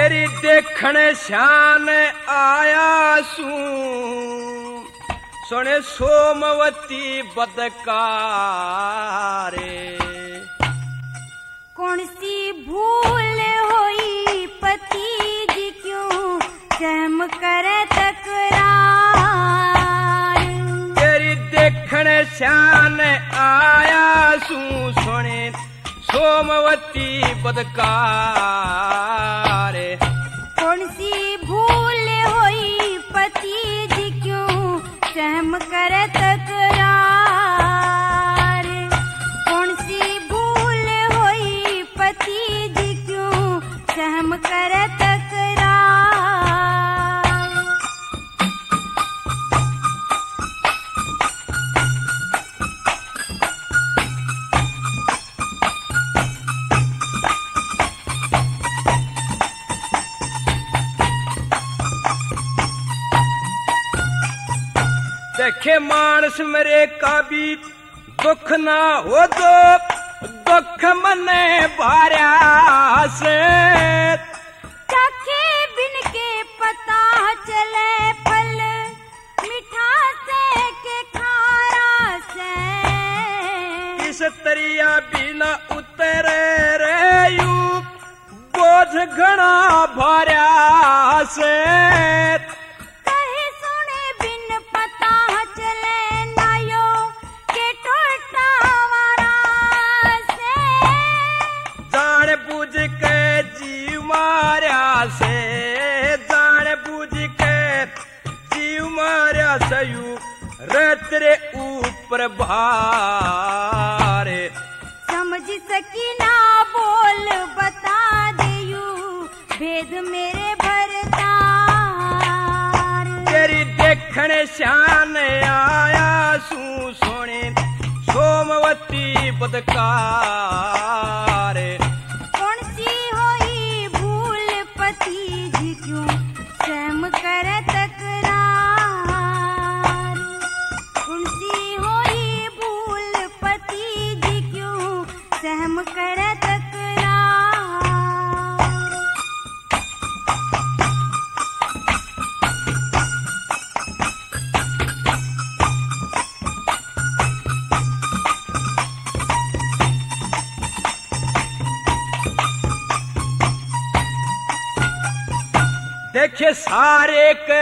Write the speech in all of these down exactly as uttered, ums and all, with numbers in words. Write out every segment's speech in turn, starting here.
तेरी देखण शान आया सू सुने सोमवती बदकारे। कौन सी भूल होई पति जी क्यों सहम करे तकरार। तेरी देखण शान आया सू सुने सोमवती बदकारे। कौन सी भूल होई पति जी क्यों सहम करे तकरार। कौन सी भूल होई पति जी क्यों सहम करे तकरार। देखे मानस मेरे का भी दुख ना हो तो दुख मने भार्या से। चाखे बिन के पता चले फल मीठा से के खारा से। इस तरिया बिना उतरे रे यू बोझ घना भार्या से। सयू तेरे ऊपर भारे। समझ सकी ना बोल बता देयू भेद मेरे भरतार। तेरी देखण शान आया सू सोने सोमवती बदकारे। कौन सी होई भूल पति जी क्यों सहम करे तकरार। सहम करे तकरार। देखे सारे के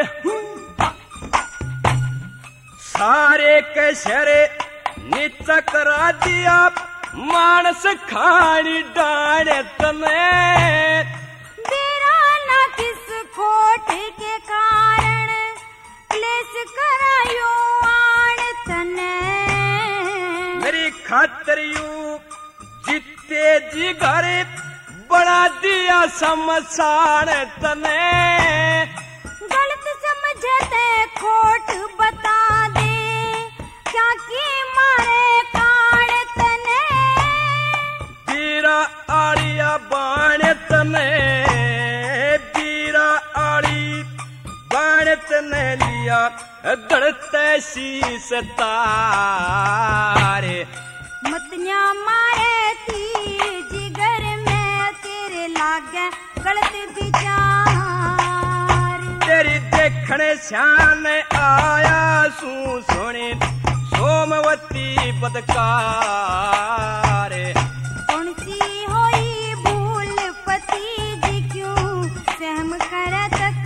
सारे के शरे नीचा करा दिया मानस खानी डाले तने। मेरा ना किस खोट के कारण क्लेश करायो आन तने। मेरी खातर यू जीते जी घर बना दिया समसान तने। गलत समझते खोट बता दे क्या की मारे कान तने। बीरा आड़िया बाण तने बीरा आड़ी बाण तने लिया गड़ते शीस तारे। मतनिया मारे थी जिगर में तेरे लागे गलत विचार। तेरी देखण शान आया सू सोने सोमवती बदकारे। कौन सी होई भूल पति जी क्यों सहम करे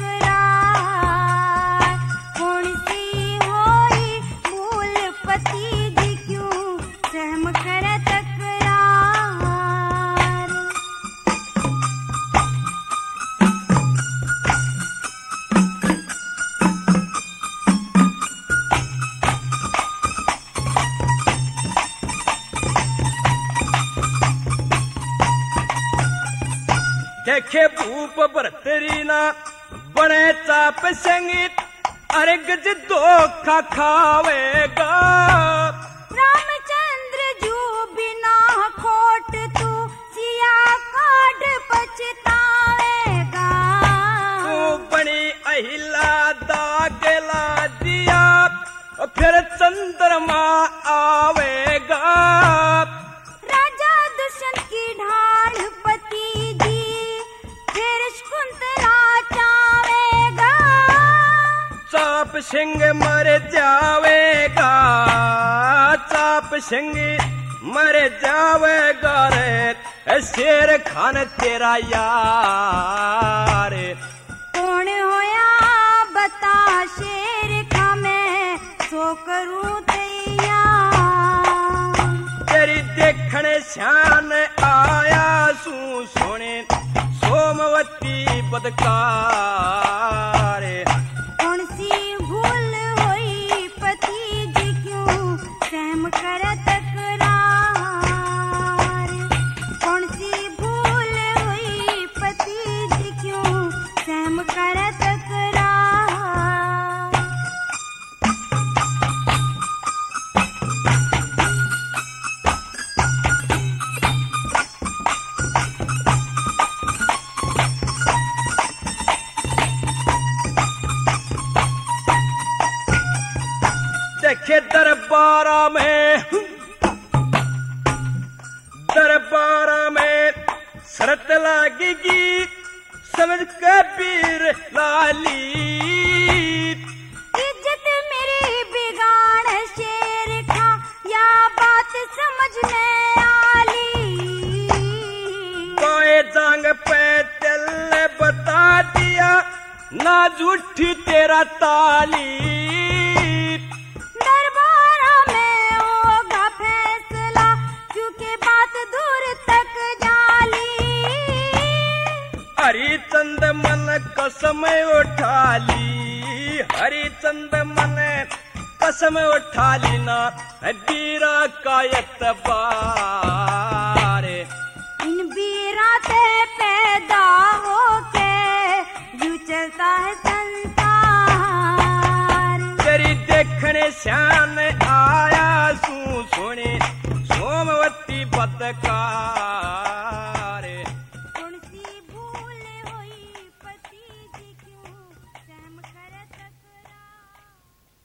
तकरार। कौन सी होई भूल पति जी क्यों सहम करे तकरार। देखे भूप भरतरी ना बने चाप संगीत अर्घ धोखा खावेगा। रामचंद्र जू बिना खोट तू सिया काट पछतावेगा। तू बनी अहिला दागला दिया फिर चंद्रमा आवेगा। राजा दुष्यंत की ढाल पति जी फिर चाप सिंह मर जावेगा, चाप सिंह मर जावेगा रे शेर खान तेरा यार। कौन होया बता शेर खा मैं सो करूं तैयार। तेरी देखने शान आया सू सोने सोमवती बदकार। कौन सी भूल हुई पति जी क्यों सहम कर तकरार। कौन सी भूल हुई पति जी क्यों सहम कर तकरार। देखे दरबारा में, दरबारा में शरत लागेगी समझ के पीर लाली। इज्जत मेरी बिगाड़ शेर खा या बात समझ में आली। कोई जांग पे चल बता दिया ना झूठी तेरा ताली। दरबारा में होगा फैसला क्योंकि बात दूर तक जाली। हरिचंद मन कसम उठा ली, हरिचंद मन कसम उठा ली ना बीरा का एतबार। इन बीरा से पैदा होके यूं चलता है संसार। तेरी देखने शान आया सू सोने सोमवती बदकार।